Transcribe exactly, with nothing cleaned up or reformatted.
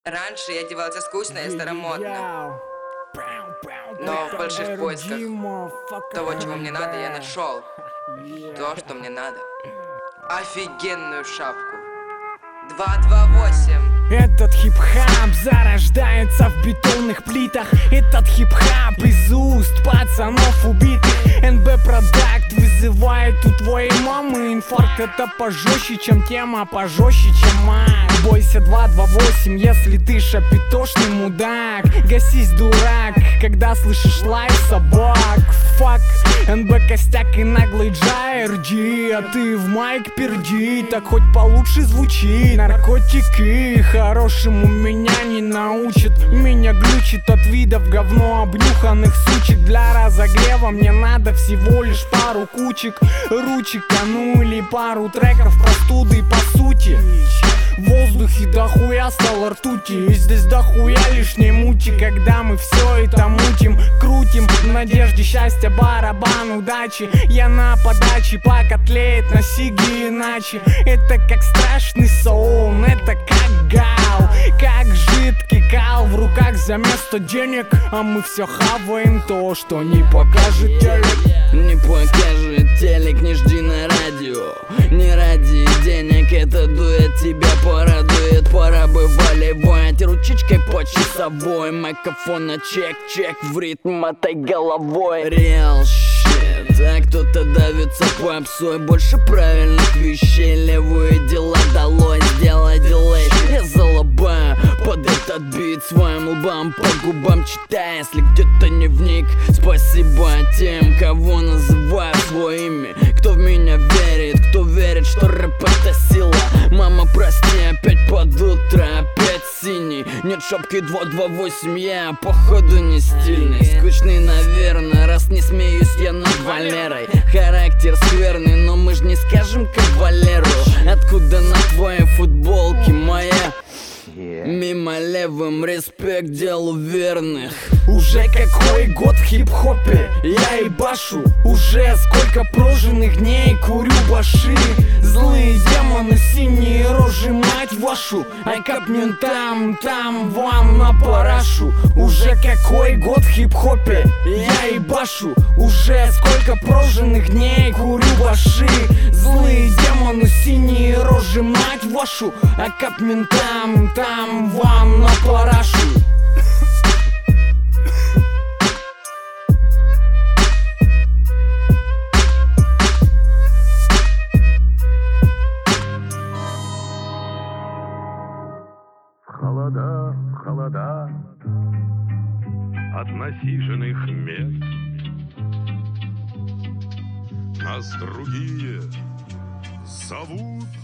Раньше я одевался скучно и старомодно, но в больших поисках того, чего мне надо, я нашел то, что мне надо. Офигенную шапку. два два восемь. Этот хип-хап зарождается в бетонных плитах. Этот хип-хап из уст пацанов убитых. эн бэ Продакт вызывает у твоей мамы инфаркт. Это пожестче, чем тема, пожестче, чем мать. Бойся два два восемь, если ты шапитошный мудак. Гасись, дурак, когда слышишь лай собак. Фак, эн бэ костяк и наглый джай джи. А ты в майк перди, так хоть получше звучит. Наркотики хорошему меня не научат. Меня глючит от видов говно обнюханных сучек. Для разогрева мне надо всего лишь пару кучек ручек, а ну или пару треков простуды по сути. В воздухе дохуя стало ртути, и здесь дохуя лишней мути. Когда мы все это мутим, крутим в надежде счастья, барабан удачи. Я на подаче, пока тлеет на сиги иначе. Это как страшный сон, это как гал, как жидкий кал в руках за место денег. А мы все хаваем то, что не покажет телек. Не покажет телек, не жди на радио. Не ради денег, это дуэт тебя порадует. Пора бы волевать ручечкой по часовой. Микрофона чек-чек, в ритм мотай головой. Real shit, а кто-то давится попсой. Больше правильных вещей, левые дела долой. Сделай дилей, я залобаю под этот бит своим лбом по губам читая, если где-то не вник. Спасибо тем, кого называю своими, кто в меня верит, кто верит, что рэп это сила. Мама, прости, опять под утро, опять синий. Нет шапки два два восемь, я походу не стильный. Скучный, наверное, раз не смеюсь я над Валерой. Характер скверный, но мы ж не скажем кавалеру. Откуда на твоей футболке моя? Мимо левым, респект делу верных. Уже какой год в хип-хопе я ебашу. Уже сколько прожженных дней курю баши. Злые демоны, синие рожи, мать вашу. Ай капнем там, там вам на парашу. Уже какой год в хип-хопе я ебашу. Уже сколько прожженных дней курю баши. Злые демоны, синие рожи, мать вашу. Ай капнем там, там вам на парашу. Холода, холода от насиженных мест. Нас другие зовут